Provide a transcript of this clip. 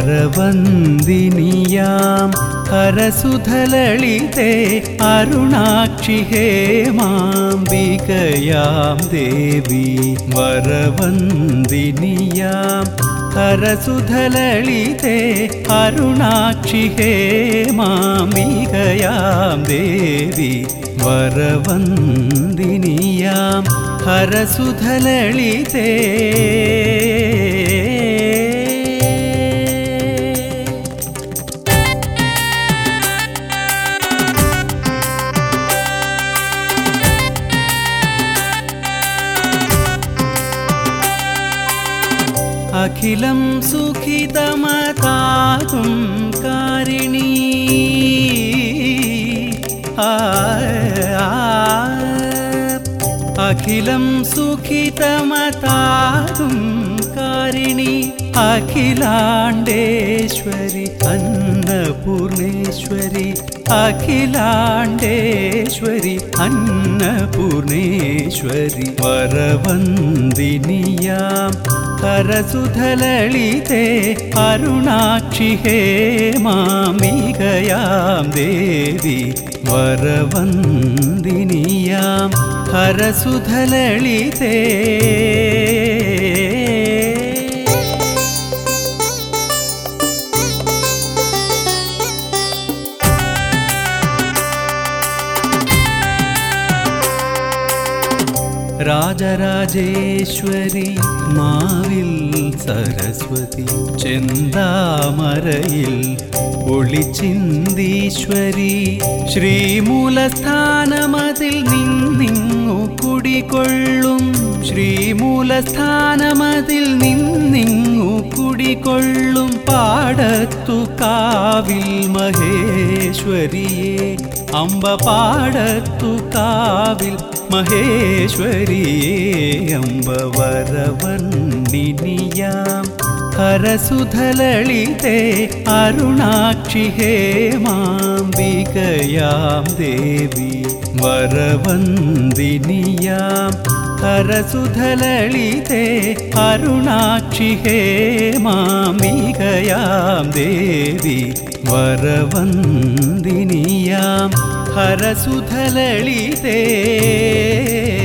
വരവന്ദിനിയാം ഹരസുധലളിതേ അരുണാക്ഷി ഹേമാംബികയാം ദേവി വരവന്ദിനിയാം ഹരസുധലളിതേ അരുണാക്ഷി ഹേമാംബികയാം ദേവി വരവന്ദിനിയാം ഹരസുധലളിതേ അഖിലം സുഖിതമതാകും കാരിണീ അഖിലം സുഖിതമതാകും കാരിണി അഖിലാണ്ടേശ്വരി അന്നപൂർണേശ്വരി അഖിലാണ്ടേശ്വരി അന്നപൂർണേശ്വരി വരവന്ദിനിയാം ഹരസുധലളിതേ അരുണാക്ഷി ഹേമാംബികയാം ദേവി വരവന്ദിനിയാം ഹരസുധലളിതേ രാജരാജേശ്വരി മാവിൽ സരസ്വതി ചെന്താമരയിൽ ഒളിച്ചിന്തീശ്വരി ശ്രീമൂലസ്ഥാനമതിൽ നിന്നിങ്ങു കുടികൊള്ളും ശ്രീമൂലസ്ഥാനമതിൽ നിന്നിങ്ങു കുടികൊള്ളും പാടത്തു കാവിൽ മഹേശ്വരിയെ അമ്പ പാടത്തു കാവിൽ മഹേശ്വരിയേ അമ്പ വരവന്ദിനിയാം ഹരസുധലളിതേ അരുണാക്ഷി ഹേമാംബികയാം ദേവി വരവന്ദിനിയാം ഹരസുധലളിതേ അരുണാക്ഷി ഹേമാംബികയാം ദേവി വരവന്ദിനിയാം ഹരസുധലളിതേ